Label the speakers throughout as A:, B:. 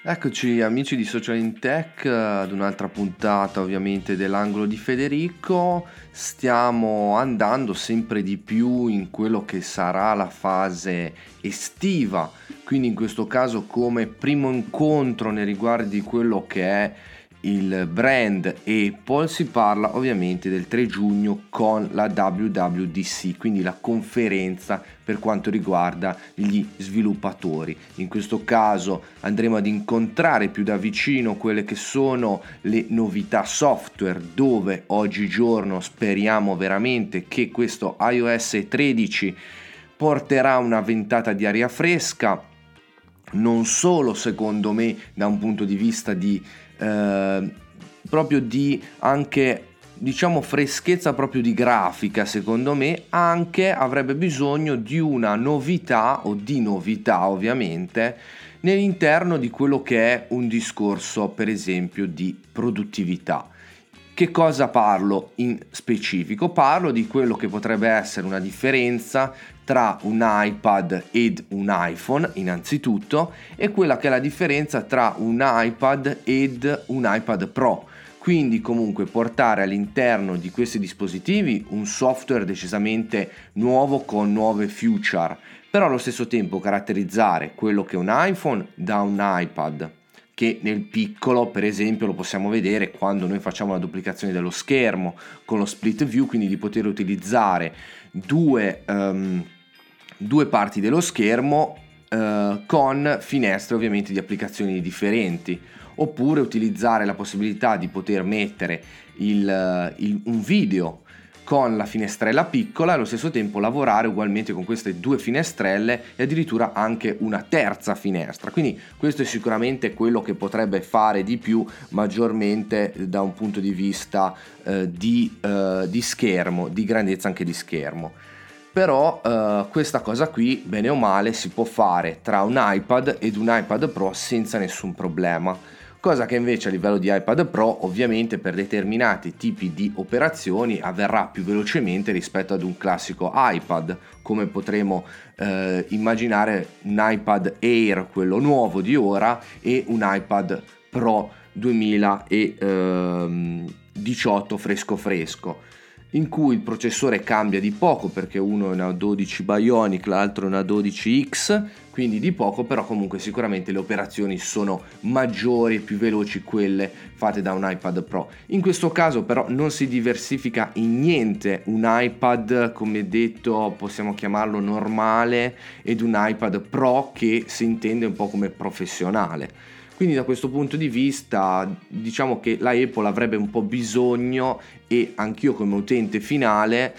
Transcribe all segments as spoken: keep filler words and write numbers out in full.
A: Eccoci amici di Social in Tech ad un'altra puntata ovviamente dell'angolo di Federico. Stiamo andando sempre di più in quello che sarà la fase estiva, quindi in questo caso come primo incontro nei riguardi di quello che è il brand Apple si parla ovviamente del tre giugno con la W W D C, quindi la conferenza per quanto riguarda gli sviluppatori. In questo caso andremo ad incontrare più da vicino quelle che sono le novità software, dove oggigiorno speriamo veramente che questo iOS tredici porterà una ventata di aria fresca, non solo secondo me da un punto di vista di eh, proprio di anche diciamo freschezza proprio di grafica, secondo me anche avrebbe bisogno di una novità o di novità ovviamente nell'interno di quello che è un discorso per esempio di produttività. Che cosa parlo in specifico? Parlo di quello che potrebbe essere una differenza tra un iPad ed un iPhone innanzitutto, e quella che è la differenza tra un iPad ed un iPad Pro. Quindi comunque portare all'interno di questi dispositivi un software decisamente nuovo con nuove feature, però allo stesso tempo caratterizzare quello che è un iPhone da un iPad, che nel piccolo per esempio lo possiamo vedere quando noi facciamo la duplicazione dello schermo con lo split view, quindi di poter utilizzare due, um, due parti dello schermo uh, con finestre ovviamente di applicazioni differenti, oppure utilizzare la possibilità di poter mettere il, il, un video con la finestrella piccola e allo stesso tempo lavorare ugualmente con queste due finestrelle e addirittura anche una terza finestra. Quindi questo è sicuramente quello che potrebbe fare di più maggiormente da un punto di vista eh, di, eh, di schermo, di grandezza anche di schermo. Però eh, questa cosa qui bene o male si può fare tra un iPad ed un iPad Pro senza nessun problema. Cosa che invece a livello di iPad Pro ovviamente per determinati tipi di operazioni avverrà più velocemente rispetto ad un classico iPad, come potremo eh, immaginare un iPad Air, quello nuovo di ora, e un iPad Pro duemiladiciotto fresco fresco, in cui il processore cambia di poco perché uno è una dodici Bionic, l'altro è una dodici X, quindi di poco, però comunque sicuramente le operazioni sono maggiori e più veloci quelle fatte da un iPad Pro. In questo caso però non si diversifica in niente un iPad, come detto possiamo chiamarlo normale, ed un iPad Pro che si intende un po' come professionale. Quindi da questo punto di vista diciamo che la Apple avrebbe un po' bisogno, e anch'io come utente finale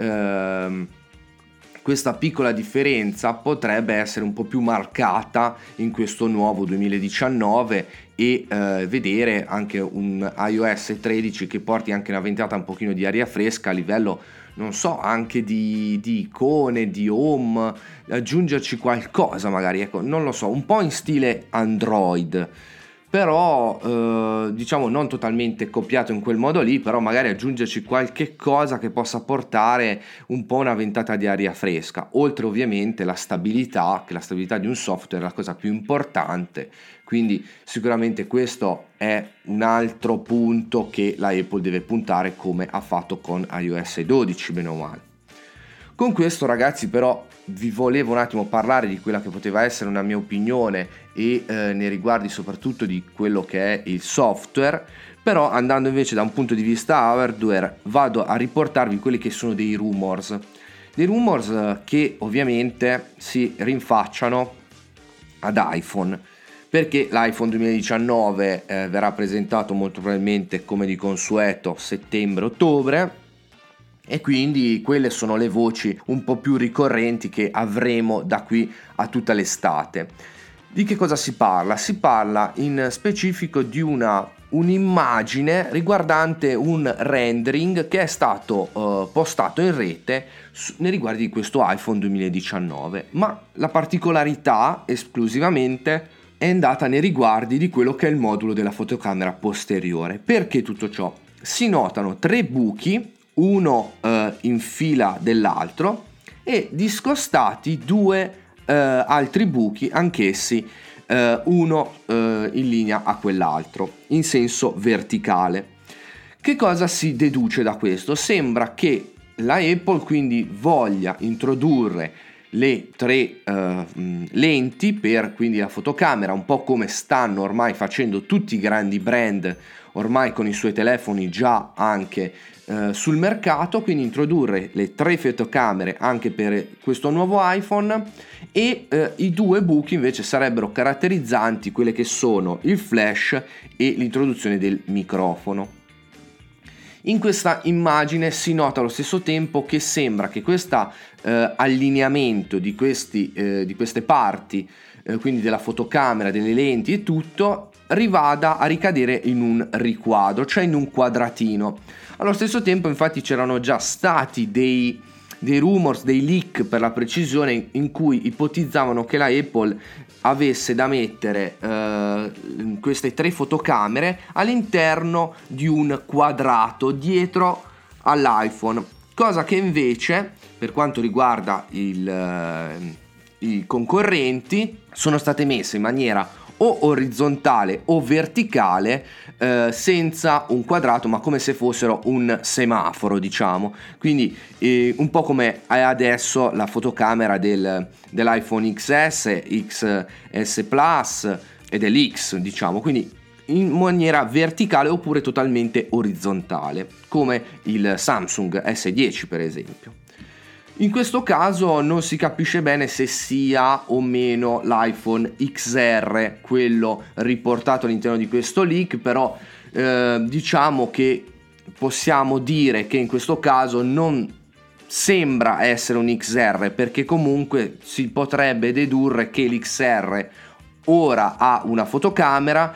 A: ehm, questa piccola differenza potrebbe essere un po' più marcata in questo nuovo duemiladiciannove e eh, vedere anche un iOS tredici che porti anche una ventata un pochino di aria fresca a livello, non so, anche di, di icone, di home, aggiungerci qualcosa magari, ecco, non lo so, un po' in stile Android, però eh, diciamo non totalmente copiato in quel modo lì, però magari aggiungerci qualche cosa che possa portare un po' una ventata di aria fresca, oltre ovviamente la stabilità, che la stabilità di un software è la cosa più importante, quindi sicuramente questo è un altro punto che la Apple deve puntare, come ha fatto con iOS dodici bene o male. Con questo ragazzi però vi volevo un attimo parlare di quella che poteva essere una mia opinione e eh, nei riguardi soprattutto di quello che è il software, però andando invece da un punto di vista hardware vado a riportarvi quelli che sono dei rumors, dei rumors eh, che ovviamente si rinfacciano ad iPhone, perché l'iPhone duemiladiciannove eh, verrà presentato molto probabilmente come di consueto settembre-ottobre, e quindi quelle sono le voci un po' più ricorrenti che avremo da qui a tutta l'estate. Di che cosa si parla? Si parla in specifico di una un'immagine riguardante un rendering che è stato uh, postato in rete su, nei riguardi di questo iPhone duemiladiciannove, ma la particolarità esclusivamente è andata nei riguardi di quello che è il modulo della fotocamera posteriore. Perché tutto ciò? Si notano tre buchi, uno eh, in fila dell'altro, e discostati due eh, altri buchi anch'essi eh, uno eh, in linea a quell'altro, in senso verticale. Che cosa si deduce da questo? Sembra che la Apple quindi voglia introdurre le tre uh, lenti per quindi la fotocamera, un po' come stanno ormai facendo tutti i grandi brand ormai con i suoi telefoni già anche uh, sul mercato, quindi introdurre le tre fotocamere anche per questo nuovo iPhone, e uh, i due buchi invece sarebbero caratterizzanti quelle che sono il flash e l'introduzione del microfono. In questa immagine si nota allo stesso tempo che sembra che questo eh, allineamento di, questi, eh, di queste parti, eh, quindi della fotocamera, delle lenti e tutto, rivada a ricadere in un riquadro, cioè in un quadratino. Allo stesso tempo infatti c'erano già stati dei, dei rumors, dei leak per la precisione, in cui ipotizzavano che la Apple avesse da mettere eh, queste tre fotocamere all'interno di un quadrato dietro all'iPhone, cosa che invece per quanto riguarda il, eh, i concorrenti sono state messe in maniera o orizzontale o verticale, eh, senza un quadrato, ma come se fossero un semaforo, diciamo. Quindi eh, un po' come è adesso la fotocamera del, dell'iPhone X S, X S Plus e dell'X, diciamo, quindi in maniera verticale oppure totalmente orizzontale, come il Samsung S dieci per esempio. In questo caso non si capisce bene se sia o meno l'iPhone X R quello riportato all'interno di questo leak, però eh, diciamo che possiamo dire che in questo caso non sembra essere un X R, perché comunque si potrebbe dedurre che l'X R ora ha una fotocamera,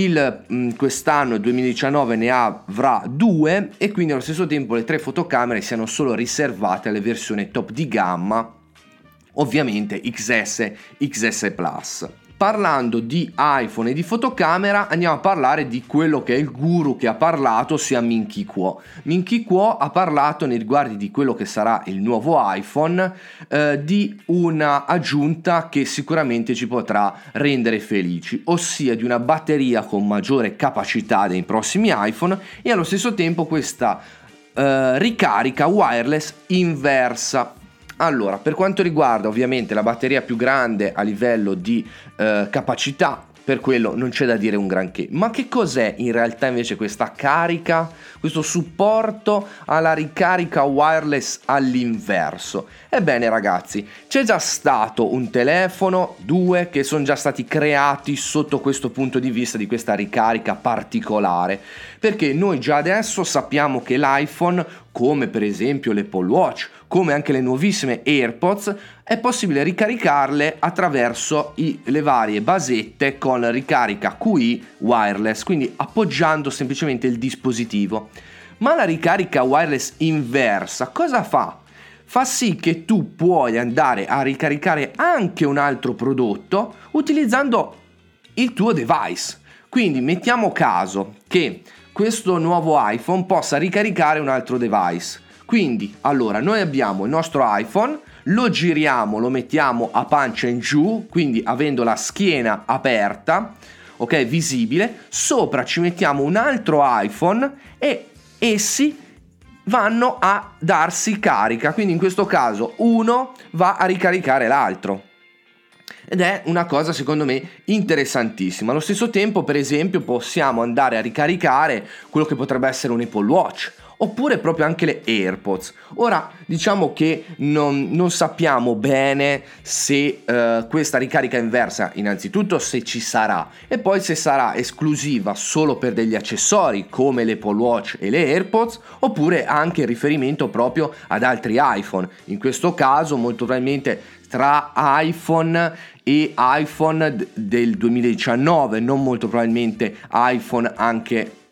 A: il quest'anno duemiladiciannove ne avrà due, e quindi allo stesso tempo le tre fotocamere siano solo riservate alle versioni top di gamma, ovviamente X S, X S Plus. Parlando di iPhone e di fotocamera, andiamo a parlare di quello che è il guru che ha parlato, ossia Ming Chi Kuo. Ming Chi Kuo ha parlato nei riguardi di quello che sarà il nuovo iPhone, eh, di una aggiunta che sicuramente ci potrà rendere felici, ossia di una batteria con maggiore capacità dei prossimi iPhone e allo stesso tempo questa eh, ricarica wireless inversa. Allora, per quanto riguarda ovviamente la batteria più grande a livello di eh, capacità, per quello non c'è da dire un granché. Ma che cos'è in realtà invece questa carica, questo supporto alla ricarica wireless all'inverso? Ebbene ragazzi, c'è già stato un telefono, due, che sono già stati creati sotto questo punto di vista di questa ricarica particolare, perché noi già adesso sappiamo che l'iPhone, come per esempio l'Apple Watch, come anche le nuovissime AirPods, è possibile ricaricarle attraverso i, le varie basette con ricarica Q I wireless, quindi appoggiando semplicemente il dispositivo. Ma la ricarica wireless inversa cosa fa? Fa sì che tu puoi andare a ricaricare anche un altro prodotto utilizzando il tuo device. Quindi mettiamo caso che questo nuovo iPhone possa ricaricare un altro device. Quindi, allora, noi abbiamo il nostro iPhone, lo giriamo, lo mettiamo a pancia in giù, quindi avendo la schiena aperta, ok, visibile, sopra ci mettiamo un altro iPhone e essi vanno a darsi carica, quindi in questo caso uno va a ricaricare l'altro. Ed è una cosa secondo me interessantissima. Allo stesso tempo, per esempio, possiamo andare a ricaricare quello che potrebbe essere un Apple Watch, oppure proprio anche le AirPods. Ora diciamo che non, non sappiamo bene se uh, questa ricarica inversa, innanzitutto se ci sarà, e poi se sarà esclusiva solo per degli accessori come l'Apple Watch e le AirPods, oppure anche riferimento proprio ad altri iPhone. In questo caso molto probabilmente tra iPhone e iPhone d- del duemiladiciannove, non molto probabilmente iPhone anche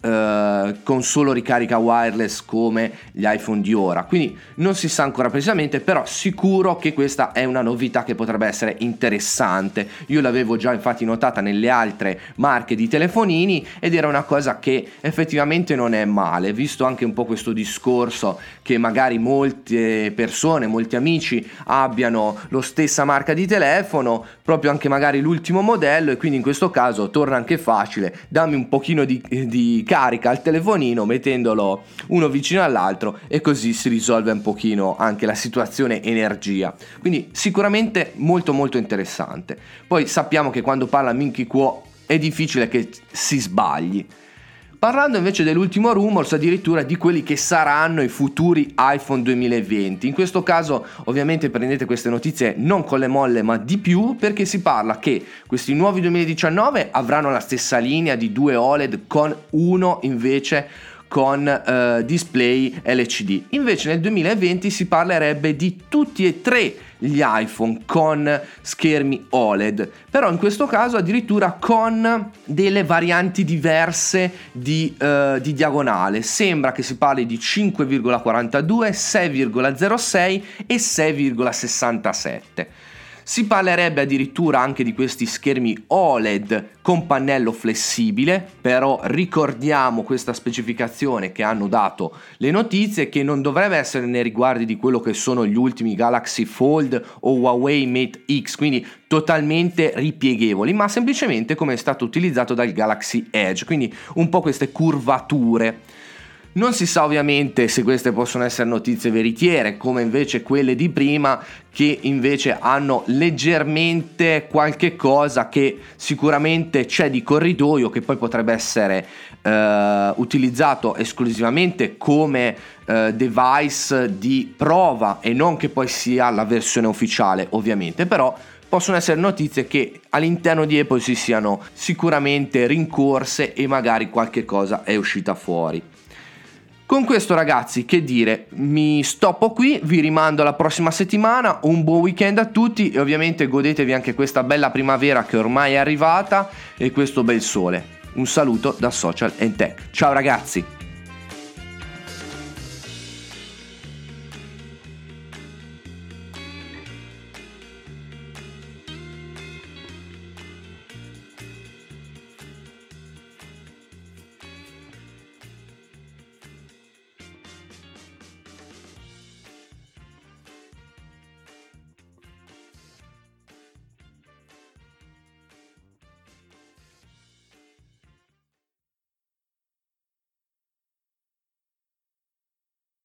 A: eh, con solo ricarica wireless come gli iPhone di ora, quindi non si sa ancora precisamente, però sicuro che questa è una novità che potrebbe essere interessante. Io l'avevo già infatti notata nelle altre marche di telefonini ed era una cosa che effettivamente non è male, visto anche un po' questo discorso che magari molte persone, molti amici abbiano lo stessa marca di telefono, proprio anche magari l'ultimo modello, e quindi in questo caso torna anche facile: dammi un pochino di, di carica al telefonino mettendolo uno vicino all'altro, e così si risolve un pochino anche la situazione energia. Quindi sicuramente molto molto interessante. Poi sappiamo che quando parla Ming-Chi Kuo è difficile che si sbagli. Parlando invece dell'ultimo rumors, addirittura di quelli che saranno i futuri iPhone duemilaventi. In questo caso ovviamente prendete queste notizie non con le molle ma di più, perché si parla che questi nuovi duemiladiciannove avranno la stessa linea di due O L E D, con uno invece con uh, display L C D. Invece nel duemilaventi si parlerebbe di tutti e tre gli iPhone con schermi O L E D, però in questo caso addirittura con delle varianti diverse di, uh, di diagonale. Sembra che si parli di cinque virgola quarantadue, sei virgola zero sei e sei virgola sessantasette. Si parlerebbe addirittura anche di questi schermi O L E D con pannello flessibile, però ricordiamo questa specificazione che hanno dato le notizie, che non dovrebbe essere nei riguardi di quello che sono gli ultimi Galaxy Fold o Huawei Mate X, quindi totalmente ripieghevoli, ma semplicemente come è stato utilizzato dal Galaxy Edge, quindi un po' queste curvature. Non si sa ovviamente se queste possono essere notizie veritiere, come invece quelle di prima, che invece hanno leggermente qualche cosa che sicuramente c'è di corridoio, che poi potrebbe essere eh, utilizzato esclusivamente come eh, device di prova e non che poi sia la versione ufficiale, ovviamente. Però possono essere notizie che all'interno di Apple si siano sicuramente rincorse e magari qualche cosa è uscita fuori. Con questo, ragazzi, che dire, mi stoppo qui, vi rimando alla prossima settimana, un buon weekend a tutti e ovviamente godetevi anche questa bella primavera che ormai è arrivata e questo bel sole. Un saluto da Social and Tech. Ciao ragazzi!